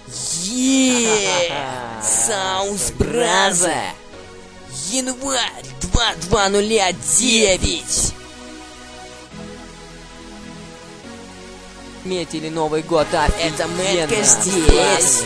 Саус Браза! Январь 2209! Метили Новый год, это Мэтка здесь!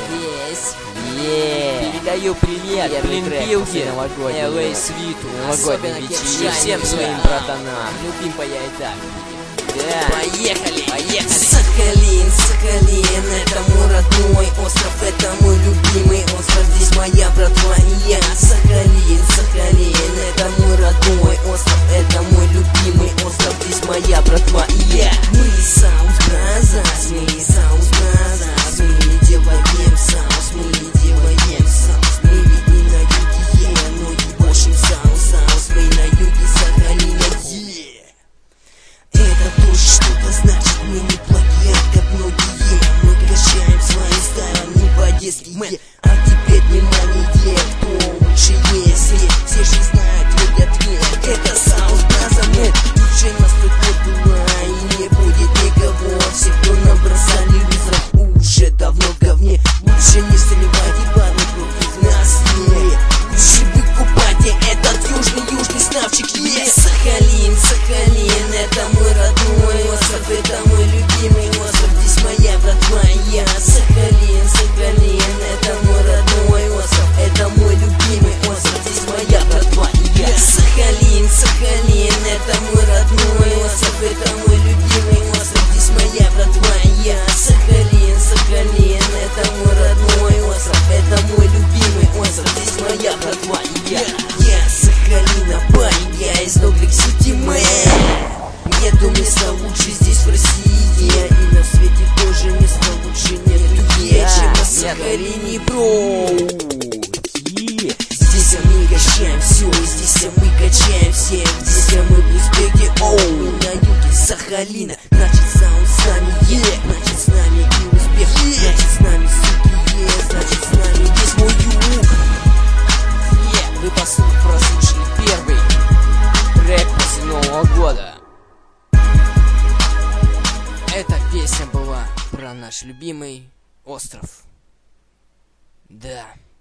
Передаю привет Блинпилке, LA Свиту, новогодней вечере, всем своим братанам. Любим поедать. Да. Поехали! Сахалин, это мой родной остров, это мой любимый остров, здесь моя братва и я. Сахалин, это мой родной остров, это мой любимый остров, здесь моя братва и я. Мы Саус Бразерс, мы не делаем саус, мы не делаем саус, мы ведь не на юге, но ебошим саус, мы на юге Сахалина, Это тоже что-то значит, мы не плагиат, как многие. Мы качаем свои стороны по-детски, а теперь внимание, кто лучше есть. Все же знают твой ответ, это Саус Браза, лучше нас тут не было и не будет никого. Все, кто набросали вызов, уже давно в говне. Лучше не сливайте парни против нас, лучше выкупайте этот южный ставчик, Сахалин, это мой родной остров, это мой любимый остров, здесь моя братва и я. Сахалин, это мой родной остров, это мой любимый остров, здесь моя братва и я. Сахалин, это мой родной остров, это мой любимый остров, здесь моя братва и я. Сахалин, это мой родной остров, это мой любимый остров, здесь моя братва и я. Я Сахалина, парень, я из Новик-Сити, Нету места лучше здесь в России, и на свете тоже места лучше нету, чем на Сахалине, бро. Здесь мы качаем все, здесь мы качаем всех, здесь мы в успехе, на юге Сахалина, значит Саус с нами, значит с нами и успех, значит с нами суки, значит с нами весь мой юг. Вы прослушали первый трек после Нового года. Эта песня была про наш любимый остров. Да.